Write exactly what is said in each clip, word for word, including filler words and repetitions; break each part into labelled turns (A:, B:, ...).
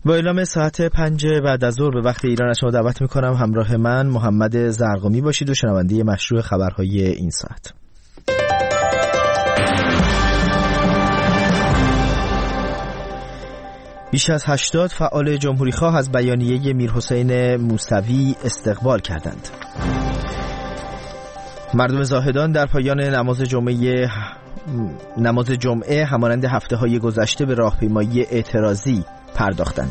A: با اعلام ساعت پنج بعد از ظهر به وقت ایران از شما دعوت میکنم همراه من محمد زرقمی باشید و شنونده مشروع خبرهای این ساعت. بیش از هشتاد فعال جمهوریخواه از بیانیه میرحسین موسوی استقبال کردند. مردم زاهدان در پایان نماز جمعه نماز جمعه همانند هفته‌های گذشته به راهپیمایی اعتراضی پرداختند.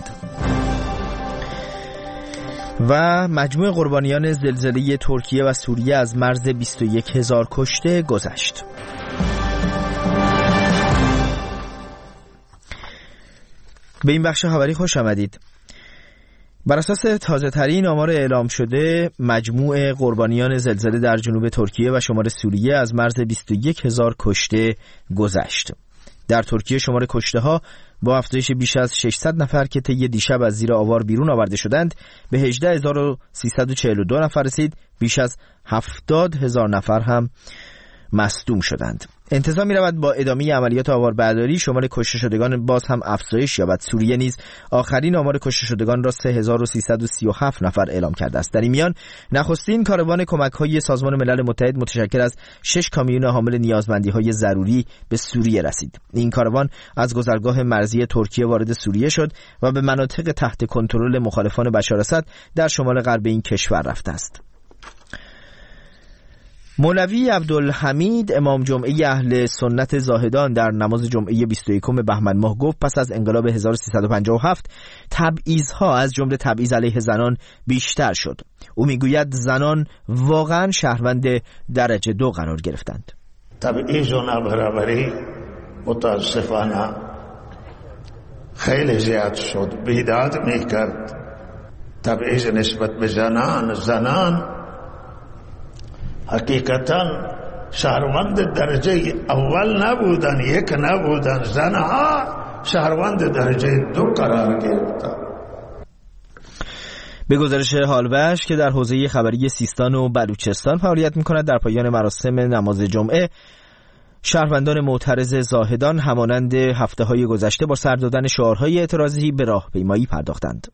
A: و مجموع قربانیان زلزله ترکیه و سوریه از مرز بیست و یک هزار کشته گذشت. به این بخش خبری خوش آمدید. بر اساس تازه ترین آمار اعلام شده مجموع قربانیان زلزله در جنوب ترکیه و شمال سوریه از مرز بیست و یک هزار کشته گذشت. در ترکیه شمار کشته ها با افزایش بیش از ششصد نفر که طی دیشب از زیر آوار بیرون آورده شدند به هجده هزار و سیصد و چهل و دو نفر رسید. بیش از هفتاد هزار نفر هم مصدوم شدند. انتظار می رود با ادامه عملیات آواربرداری شمار کشته شدگان باز هم افزایش یابد. سوریه نیز آخرین آمار کشته شدگان را سه هزار و سیصد و سی و هفت نفر اعلام کرده است. در این میان نخستین کاروان کمک‌های سازمان ملل متحد متشکل از شش کامیون حامل نیازمندی‌های ضروری به سوریه رسید. این کاروان از گذرگاه مرزی ترکیه وارد سوریه شد و به مناطق تحت کنترل مخالفان بشار اسد در شمال غرب این کشور رفته است. مولوی عبدالحمید امام جمعه اهل سنت زاهدان در نماز جمعه بیست و یکم بهمن ماه گفت پس از انقلاب هزار و سیصد و پنجاه و هفت تبعیض‌ها از جمله تبعیض علیه زنان بیشتر شد. او میگوید زنان واقعا شهروند درجه دو قرار گرفتند.
B: تبعیض و نابرابری متاسفانه خیلی زیاد شد. بیداد میکرد تبعیض نسبت به زنان زنان حقیقتا شهروند درجه اول نبودن، یک نبودن، زنها شهروند درجه دو قرار گرفتن.
A: به گزارش حالوش که در حوزه خبری سیستان و بلوچستان فعالیت می‌کند در پایان مراسم نماز جمعه شهروندان معترض زاهدان همانند هفته‌های گذشته با سر دادن شعارهای اعتراضی به راهپیمایی پرداختند.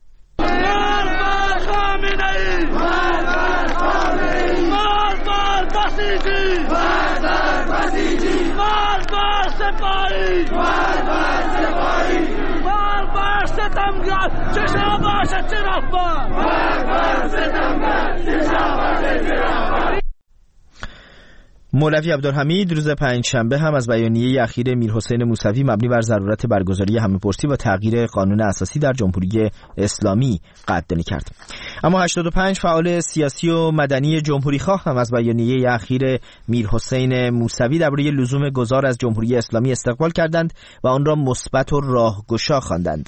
A: مولوی عبدالحمید روز پنجشنبه هم از بیانیه اخیر میرحسین موسوی مبنی بر ضرورت برگزاری همه‌پرسی و تغییر قانون اساسی در جمهوری اسلامی قدردانی کرد. اما هشتاد و پنج فعال سیاسی و مدنی جمهوریخواه هم از بیانیه اخیر میرحسین موسوی درباره لزوم گذار از جمهوری اسلامی استقبال کردند و آن را مثبت و راهگشا خواندند.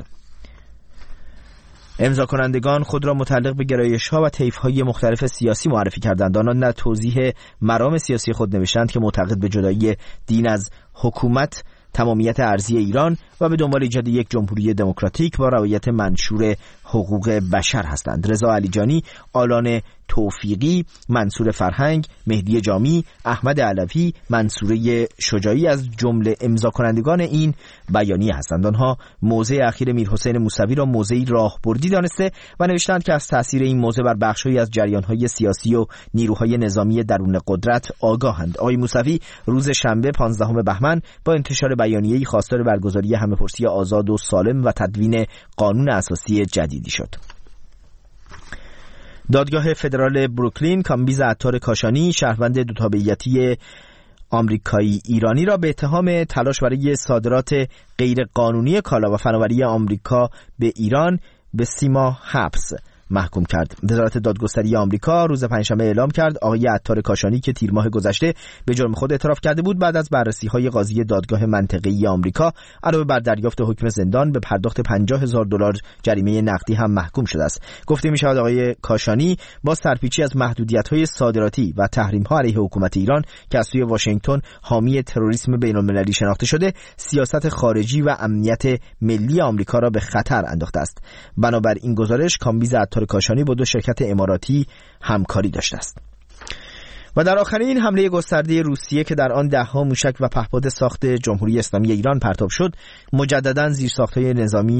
A: امضا کنندگان خود را متعلق به گرایش‌ها و طیف‌های مختلف سیاسی معرفی کردند. آنان در توضیح مرام سیاسی خود نوشتند که معتقد به جدایی دین از حکومت، تمامیت ارضی ایران و به دنبال ایجاد یک جمهوری دموکراتیک با رعایت منشور حقوق بشر هستند. رضا علیجانی، آلان توفیقی، منصور فرهنگ، مهدی جامی، احمد علوی، منصوره شجاعی از جمله امضا کنندگان این بیانیه هستند. آنها موضع اخیر میرحسین موسوی را موضعی راهبردی دانسته و نوشتند که از تاثیر این موضع بر بخش‌هایی از جریان‌های سیاسی و نیروهای نظامی درون قدرت آگاهند. آقای موسوی روز شنبه پانزدهم بهمن با انتشار بیانیه‌ای خواستار برگزاری همه‌پرسی آزاد و سالم و تدوین قانون اساسی جدیدی شد. دادگاه فدرال بروکلین کامبیز عطار کاشانی شهروند دو تابعیتی آمریکایی ایرانی را به اتهام تلاش برای صادرات غیر قانونی کالا و فناوری آمریکا به ایران به سی ماه حبس محکوم کرد. وزارت دادگستری آمریکا روز پنجشنبه اعلام کرد آقای عطار کاشانی که تیر ماه گذشته به جرم خود اعتراف کرده بود بعد از بررسی‌های قاضی دادگاه منطقه‌ای آمریکا علاوه بر دریافت حکم زندان به پرداخت پنجاه هزار دلار جریمه نقدی هم محکوم شده است. گفته می‌شود آقای کاشانی با سرپیچی از محدودیت‌های صادراتی و تحریم‌ها علیه حکومت ایران که از سوی واشنگتن حامی تروریسم بین‌المللی شناخته شده، سیاست خارجی و امنیت ملی آمریکا را به خطر انداخته است. بنابر این گزارش کامبیز عطار کاشانی با دو شرکت اماراتی همکاری داشته است. و در آخرین حمله گسترده روسیه که در آن ده‌ها موشک و پهپاد ساخت جمهوری اسلامی ایران پرتاب شد، مجدداً زیرساخت‌های نظامی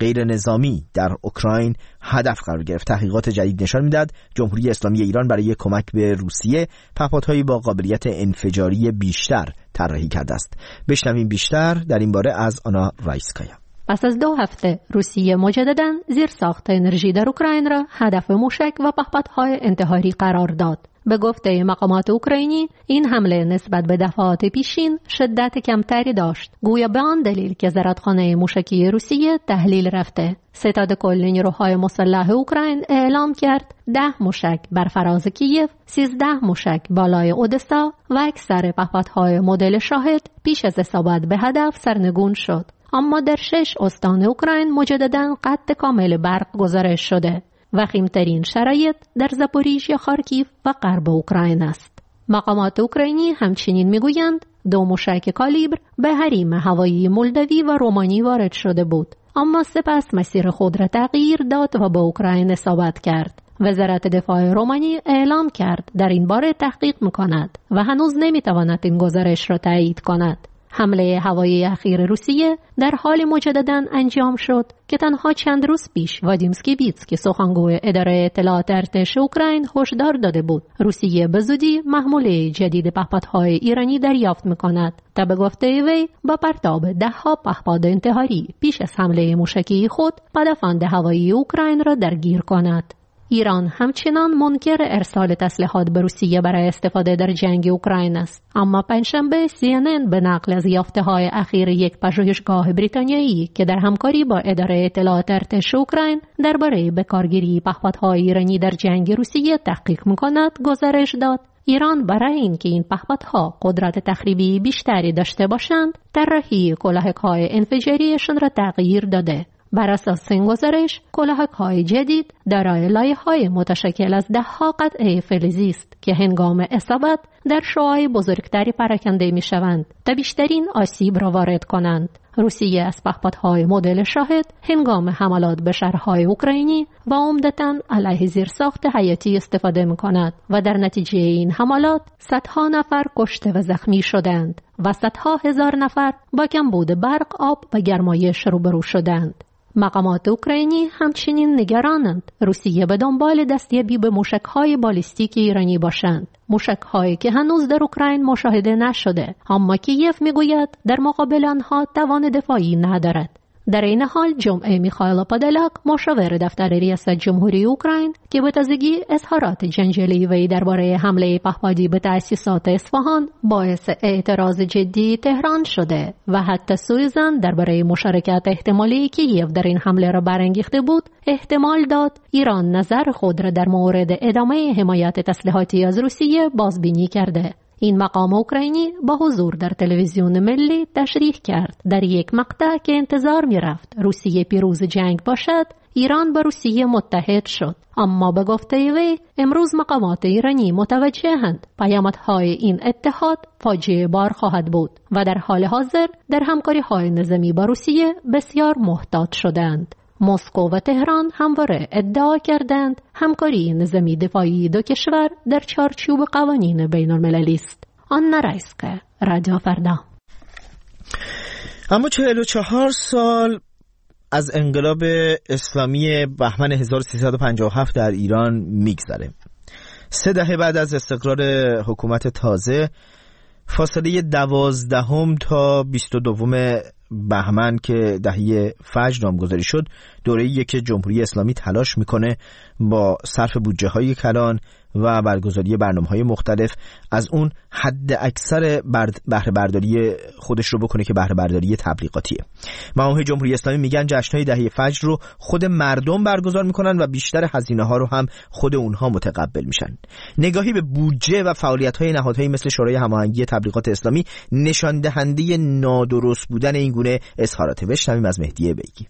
A: غیر نظامی در اوکراین هدف قرار گرفت. تحقیقات جدید نشان می‌دهد جمهوری اسلامی ایران برای کمک به روسیه پهپادهایی با قابلیت انفجاری بیشتر طراحی کرده است. بشنویم بیشتر در این باره از آنا رایسکایا.
C: پس از دو هفته روسیه مجدداً زیرساخت انرژی در اوکراین را هدف موشک و پهپادهای انتحاری قرار داد. به گفته مقامات اوکراینی این حمله نسبت به دفعات پیشین شدت کمتری داشت، گویا به آن دلیل که زرادخانه موشکی روسیه تحلیل رفته. ستاد کل نیروهای مسلح اوکراین اعلام کرد ده موشک بر فراز کیف، سیزده موشک بالای اودسا و اکثر پهپادهای مدل شاهد پیش از اصابت به هدف سرنگون شد. اما در شش استان اوکراین مجدداً قطع کامل برق گزارش شده. وخیمترین شرایط در زاپوریژیا، خارکیف و غرب اوکراین است. مقامات اوکراینی همچنین میگویند دو موشک کالیبر به حریم هوایی مولدوی و رومانی وارد شده بود، اما سپس مسیر خود را تغییر داد و به اوکراین اصابت کرد. وزارت دفاع رومانی اعلام کرد در این باره تحقیق میکند و هنوز نمیتواند این گزارش را تایید کند. حمله هوایی اخیر روسیه در حال مجدداً انجام شد که تنها چند روز پیش وادیم اسکیبیتسکی سخنگوی اداره اطلاعات ارتش اوکراین هشدار داده بود روسیه به زودی محموله جدید پهپادهای ایرانی دریافت می‌کند تا به گفته وی با پرتاب ده‌ها پهپاد انتحاری پیش از حمله موشکی خود پدافند هوایی اوکراین را درگیر کند. ایران همچنان منکر ارسال تسلیحات به روسیه برای استفاده در جنگ اوکراین است، اما پنجشنبه سی ان ان به نقل از یافته‌های اخیر یک پژوهشگاه بریتانیایی که در همکاری با اداره اطلاعات ارتش اوکراین درباره بکارگیری پهپادهای ایرانی در جنگ روسیه تحقیق می‌کند گزارش داد ایران برای اینکه این پهپادها قدرت تخریبی بیشتری داشته باشند طراحی کلاهک‌های انفجاریشان را تغییر داده. بر اساس این گزارش کلاهک‌های جدید دارای لایه‌های متشکل از ده‌ها قطعه فلزی است که هنگام اصابت در شعاع بزرگتری پراکنده می‌شوند تا بیشترین آسیب را وارد کنند. روسیه از پهپادهای مدل شاهد هنگام حملات به شهرهای اوکراینی و عمدتاً علیه زیرساخت حیاتی استفاده می‌کند و در نتیجه این حملات صدها نفر کشته و زخمی شدند و صدها هزار نفر با کمبود برق، آب و گرمایش روبرو شدند. مقامات اوکراینی همچنین نگرانند روسیه به دنبال دستیابی به موشک‌های بالیستیک ایرانی باشند، موشک‌هایی که هنوز در اوکراین مشاهده نشده، اما کیف میگوید در مقابل آنها توان دفاعی ندارد. در این حال جمعه میخائیل پادالاک مشاور دفتر ریاست جمهوری اوکراین که به تازگی اظهارات جنجالی وی درباره حمله پهپادی به تأسیسات اصفهان باعث اعتراض جدی تهران شده و حتی سویزن درباره مشارکت احتمالی کیف در این حمله را برانگیخته بود، احتمال داد ایران نظر خود را در مورد ادامه حمایت تسلیحاتی از روسیه بازبینی کرده. این مقام اوکراینی با حضور در تلویزیون ملی تشریح کرد در یک مقطع که انتظار می رفت روسیه پیروز جنگ باشد، ایران با روسیه متحد شد. اما به گفته وی امروز مقامات ایرانی متوجهند پیامدهای این اتحاد فاجعه بار خواهد بود و در حال حاضر در همکاری های نظامی با روسیه بسیار محتاط شدند. مسکو و تهران همواره ادعا کردند همکاری نظامی دفاعی دو کشور در چارچوب قوانین بین المللی است. آنا رایسکایا، رادیو فردا.
A: اما چهل و چهار سال از انقلاب اسلامی بهمن هزار و سیصد و پنجاه و هفت در ایران میگذره. سه دهه بعد از استقرار حکومت تازه، فاصله دوازدهم تا بیست و دوم بهمن که دهه فجر نامگذاری شد، دوره‌ایه که جمهوری اسلامی تلاش میکنه با صرف بودجه‌های کلان و برگزاری برنامه‌های مختلف از اون حد اکثر بهره برداری خودش رو بکنه که بهره برداری تبلیغاتیه. مقامات جمهوری اسلامی میگن جشن‌های دهه فجر رو خود مردم برگزار میکنن و بیشتر هزینه‌ها رو هم خود اونها متقبل میشن. نگاهی به بودجه و فعالیت‌های نهادهایی مثل شورای هماهنگی تبلیغات اسلامی نشان دهنده نادرست بودن این گونه اظهارات. بشنویم از مهدی بیگی.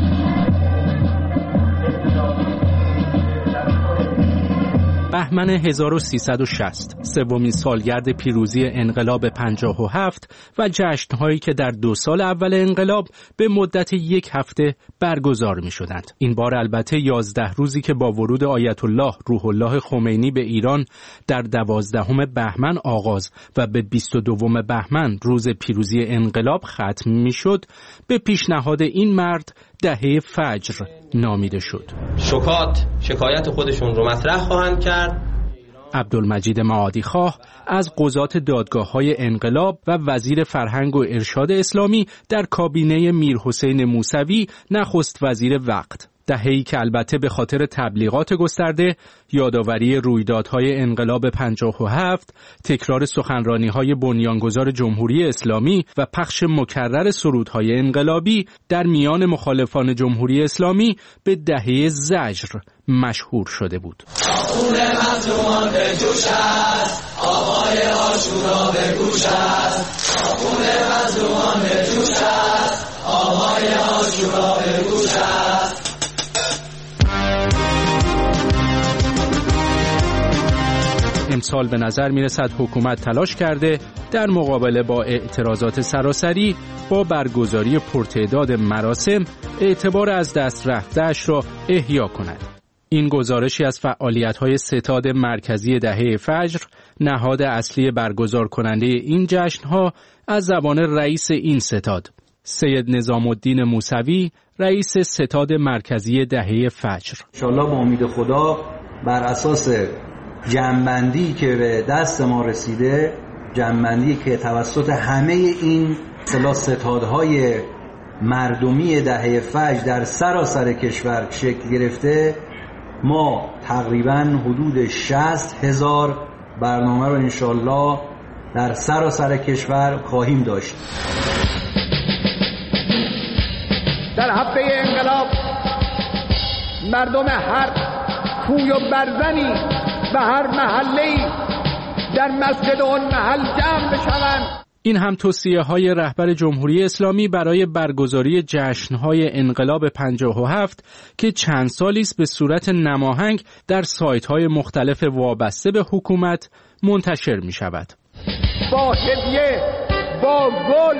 D: بهمن هزار و سیصد و شصت، سومین سالگرد پیروزی انقلاب پنجاه و هفت و جشن‌هایی که در دو سال اول انقلاب به مدت یک هفته برگزار می‌شدند. این بار البته یازده روزی که با ورود آیت الله روح الله خمینی به ایران در دوازدهم بهمن آغاز و به بیست و دوم بهمن روز پیروزی انقلاب ختم می‌شد، به پیشنهاد این مرد دهه فجر نامیده شد.
E: شکات شکایت خودشون رو مطرح خواهند کرد.
D: عبدالمجید معادی خواه از قضات دادگاه‌های انقلاب و وزیر فرهنگ و ارشاد اسلامی در کابینه میرحسین موسوی نخست وزیر وقت، دهه‌ای که البته به خاطر تبلیغات گسترده، یادآوری رویدادهای انقلاب پنجاه و هفت، تکرار سخنرانی‌های بنیانگذار جمهوری اسلامی و پخش مکرر سرودهای انقلابی در میان مخالفان جمهوری اسلامی به دهه زجر مشهور شده بود.
F: خون مظلومان به جوش است، آوای عاشورا به گوش است. خون مظلومان به جوش است، آوای عاشورا به گوش است.
D: امسال به نظر می رسد حکومت تلاش کرده در مقابله با اعتراضات سراسری با برگزاری پرتعداد مراسم اعتبار از دست رفته‌اش را احیا کند. این گزارشی از فعالیت‌های ستاد مرکزی دهه فجر، نهاد اصلی برگزار کننده این جشن‌ها، از زبان رئیس این ستاد، سید نظام الدین موسوی، رئیس ستاد مرکزی دهه فجر.
G: انشالله با امید خدا بر اساس جمع‌بندی که به دست ما رسیده، جمع‌بندی که توسط همه این اصطلاح ستادهای مردمی دهه فجر در سراسر کشور شکل گرفته، ما تقریباً حدود شصت هزار برنامه رو انشالله در سراسر کشور خواهیم داشت.
H: در هفته انقلاب مردم هر کوی و برزنی و هر محله‌ای در مسجد اون محل جمع بشوند.
D: این هم توصیه‌های رهبر جمهوری اسلامی برای برگزاری جشن‌های انقلاب پنجاه و هفت که چند سالی است به صورت نماهنگ در سایت‌های مختلف وابسته به حکومت منتشر می‌شود.
H: با هدیه، با گل،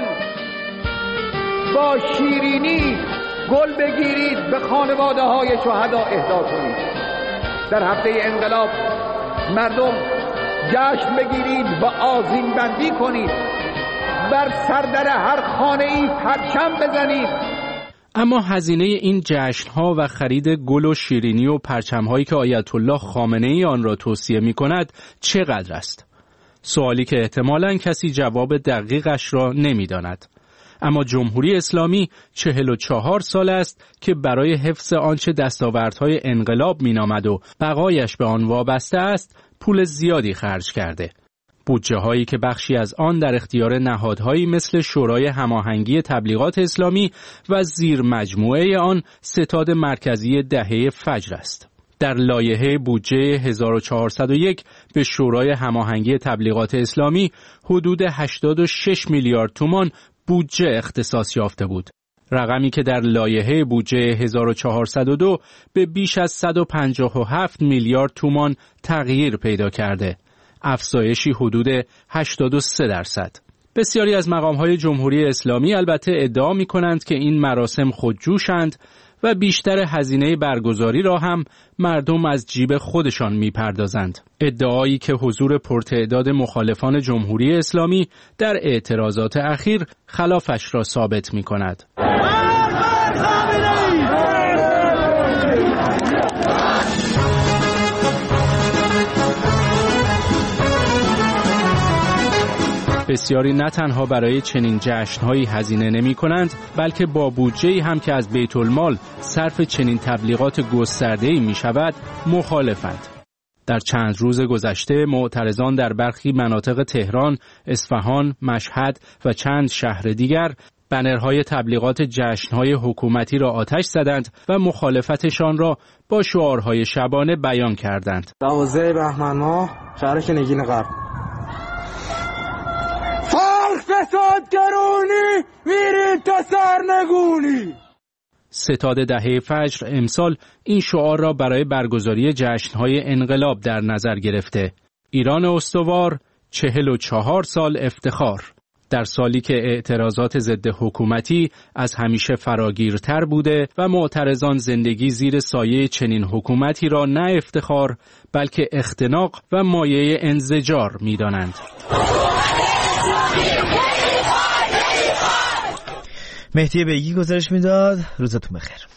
H: با شیرینی گل بگیرید، به خانواده‌های شهدا اهدا کنید. در هفته انقلاب مردم جشن بگیرید و آذین بندی کنید، بر سردر هر خانه‌ای پرچم بزنید.
D: اما هزینه این جشن‌ها و خرید گل و شیرینی و پرچم‌هایی که آیت الله خامنه‌ای آن را توصیه می‌کند چقدر است؟ سوالی که احتمالاً کسی جواب دقیقش را نمی‌داند. اما جمهوری اسلامی چهل و چهار سال است که برای حفظ آنچه دستاوردهای انقلاب مینامد و بقایش به آن وابسته است پول زیادی خرج کرده. بودجه هایی که بخشی از آن در اختیار نهادهایی مثل شورای هماهنگی تبلیغات اسلامی و زیر مجموعه آن ستاد مرکزی دهه فجر است. در لایحه بودجه هزار و چهارصد و یک به شورای هماهنگی تبلیغات اسلامی حدود هشتاد و شش میلیارد تومان بودجه اختصاص یافته بود. رقمی که در لایحه بودجه هزار و چهارصد و دو به بیش از صد و پنجاه و هفت میلیارد تومان تغییر پیدا کرده. افزایشی حدود هشتاد و سه درصد. بسیاری از مقام‌های جمهوری اسلامی البته ادعا می‌کنند که این مراسم خودجوشند و بیشتر هزینه برگزاری را هم مردم از جیب خودشان می‌پردازند. ادعایی که حضور پرتعداد مخالفان جمهوری اسلامی در اعتراضات اخیر خلافش را ثابت می‌کند. بسیاری نه تنها برای چنین جشن‌هایی هزینه نمی‌کنند، بلکه با بودجه‌ای هم که از بیت المال صرف چنین تبلیغات گسترده‌ای می‌شود مخالفند. در چند روز گذشته معترضان در برخی مناطق تهران، اصفهان، مشهد و چند شهر دیگر بنرهای تبلیغات جشن‌های حکومتی را آتش زدند و مخالفتشان را با شعارهای شبانه بیان کردند.
I: دوازده بهمن ماه شهر شنگین غرب. فساد گرونی میرید تا سرنگونی.
D: ستاد دهه فجر امسال این شعار را برای برگزاری جشن‌های انقلاب در نظر گرفته. ایران استوار، چهل و چهار سال افتخار. در سالی که اعتراضات ضد حکومتی از همیشه فراگیرتر بوده و معترضان زندگی زیر سایه چنین حکومتی را نه افتخار بلکه اختناق و مایه انزجار می‌دانند.
A: مهدی بیگی گزارش میداد. روزتون بخیر.